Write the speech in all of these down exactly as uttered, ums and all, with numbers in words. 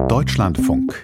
Deutschlandfunk.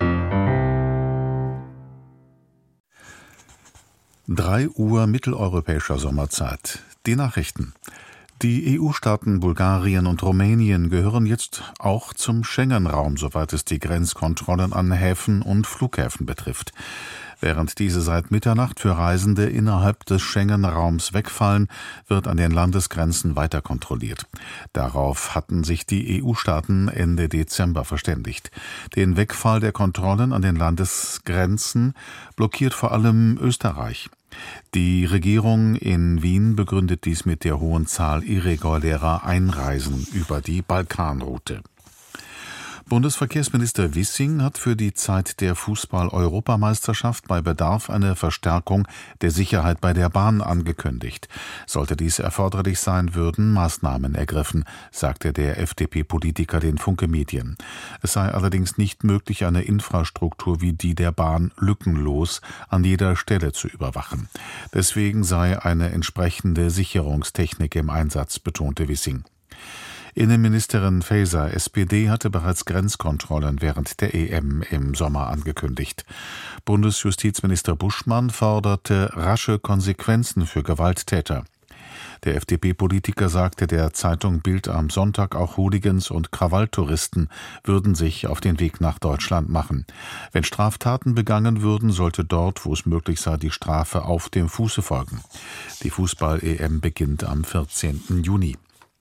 drei Uhr mitteleuropäischer Sommerzeit. Die Nachrichten. Die E U-Staaten Bulgarien und Rumänien gehören jetzt auch zum Schengen-Raum, soweit es die Grenzkontrollen an Häfen und Flughäfen betrifft. Während diese seit Mitternacht für Reisende innerhalb des Schengen-Raums wegfallen, wird an den Landesgrenzen weiter kontrolliert. Darauf hatten sich die E U-Staaten Ende Dezember verständigt. Den Wegfall der Kontrollen an den Landesgrenzen blockiert vor allem Österreich. Die Regierung in Wien begründet dies mit der hohen Zahl irregulärer Einreisen über die Balkanroute. Bundesverkehrsminister Wissing hat für die Zeit der Fußball-Europameisterschaft bei Bedarf eine Verstärkung der Sicherheit bei der Bahn angekündigt. Sollte dies erforderlich sein, würden Maßnahmen ergriffen, sagte der F D P-Politiker den Funke Medien. Es sei allerdings nicht möglich, eine Infrastruktur wie die der Bahn lückenlos an jeder Stelle zu überwachen. Deswegen sei eine entsprechende Sicherungstechnik im Einsatz, betonte Wissing. Innenministerin Faeser, S P D, hatte bereits Grenzkontrollen während der E M im Sommer angekündigt. Bundesjustizminister Buschmann forderte rasche Konsequenzen für Gewalttäter. Der F D P-Politiker sagte der Zeitung Bild am Sonntag, auch Hooligans und Krawalltouristen würden sich auf den Weg nach Deutschland machen. Wenn Straftaten begangen würden, sollte dort, wo es möglich sei, die Strafe auf dem Fuße folgen. Die Fußball-E M beginnt am vierzehnten Juni.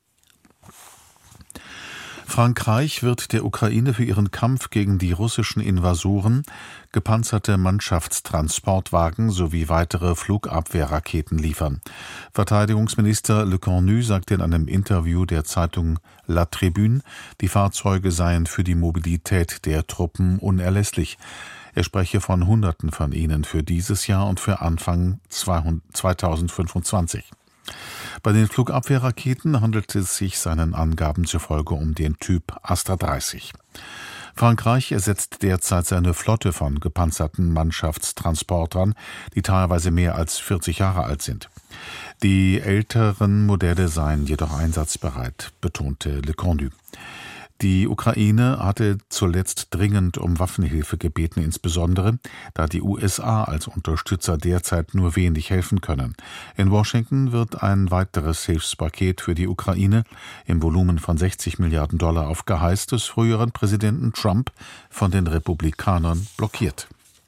Frankreich wird der Ukraine für ihren Kampf gegen die russischen Invasoren gepanzerte Mannschaftstransportwagen sowie weitere Flugabwehrraketen liefern. Verteidigungsminister Le Cornu sagte in einem Interview der Zeitung La Tribune, die Fahrzeuge seien für die Mobilität der Truppen unerlässlich. Er spreche von Hunderten von ihnen für dieses Jahr und für Anfang zweitausendfünfundzwanzig. Bei den Flugabwehrraketen handelt es sich seinen Angaben zufolge um den Typ Astra dreißig. Frankreich ersetzt derzeit seine Flotte von gepanzerten Mannschaftstransportern, die teilweise mehr als vierzig Jahre alt sind. Die älteren Modelle seien jedoch einsatzbereit, betonte Le Cornu. Die Ukraine hatte zuletzt dringend um Waffenhilfe gebeten, insbesondere da die U S A als Unterstützer derzeit nur wenig helfen können. In Washington wird ein weiteres Hilfspaket für die Ukraine im Volumen von sechzig Milliarden Dollar auf Geheiß des früheren Präsidenten Trump von den Republikanern blockiert.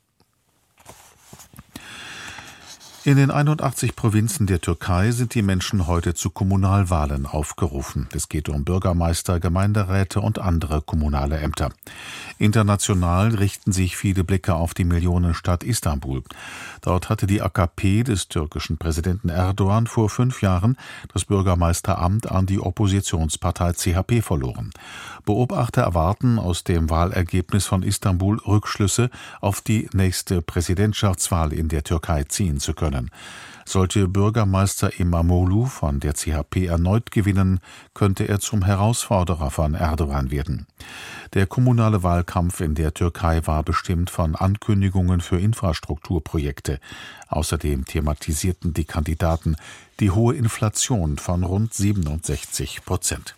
In den einundachtzig Provinzen der Türkei sind die Menschen heute zu Kommunalwahlen aufgerufen. Es geht um Bürgermeister, Gemeinderäte und andere kommunale Ämter. International richten sich viele Blicke auf die Millionenstadt Istanbul. Dort hatte die A K P des türkischen Präsidenten Erdogan vor fünf Jahren das Bürgermeisteramt an die Oppositionspartei C H P verloren. Beobachter erwarten aus dem Wahlergebnis von Istanbul Rückschlüsse auf die nächste Präsidentschaftswahl in der Türkei ziehen zu können. Sollte Bürgermeister İmamoğlu von der C H P erneut gewinnen, könnte er zum Herausforderer von Erdogan werden. Der kommunale Wahlkampf in der Türkei war bestimmt von Ankündigungen für Infrastrukturprojekte. Außerdem thematisierten die Kandidaten die hohe Inflation von rund siebenundsechzig Prozent.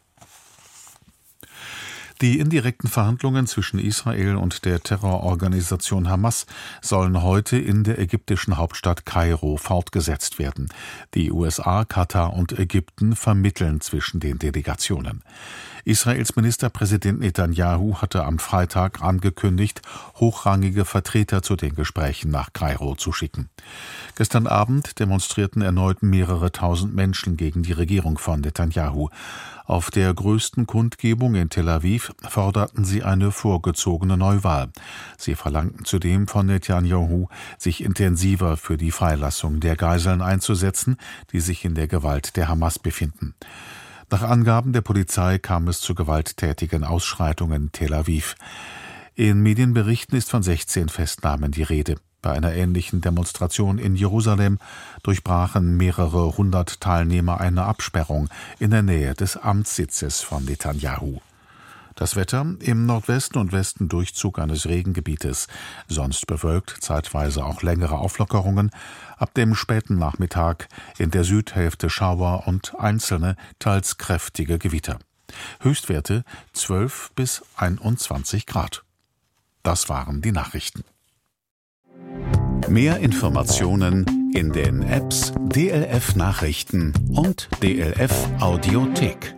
Die indirekten Verhandlungen zwischen Israel und der Terrororganisation Hamas sollen heute in der ägyptischen Hauptstadt Kairo fortgesetzt werden. Die U S A, Katar und Ägypten vermitteln zwischen den Delegationen. Israels Ministerpräsident Netanyahu hatte am Freitag angekündigt, hochrangige Vertreter zu den Gesprächen nach Kairo zu schicken. Gestern Abend demonstrierten erneut mehrere tausend Menschen gegen die Regierung von Netanyahu. Auf der größten Kundgebung in Tel Aviv forderten sie eine vorgezogene Neuwahl. Sie verlangten zudem von Netanyahu, sich intensiver für die Freilassung der Geiseln einzusetzen, die sich in der Gewalt der Hamas befinden. Nach Angaben der Polizei kam es zu gewalttätigen Ausschreitungen in Tel Aviv. In Medienberichten ist von sechzehn Festnahmen die Rede. Bei einer ähnlichen Demonstration in Jerusalem durchbrachen mehrere hundert Teilnehmer eine Absperrung in der Nähe des Amtssitzes von Netanyahu. Das Wetter: im Nordwesten und Westen Durchzug eines Regengebietes, sonst bewölkt, zeitweise auch längere Auflockerungen, ab dem späten Nachmittag in der Südhälfte Schauer und einzelne, teils kräftige Gewitter. Höchstwerte zwölf bis einundzwanzig Grad. Das waren die Nachrichten. Mehr Informationen in den Apps D L F Nachrichten und D L F Audiothek.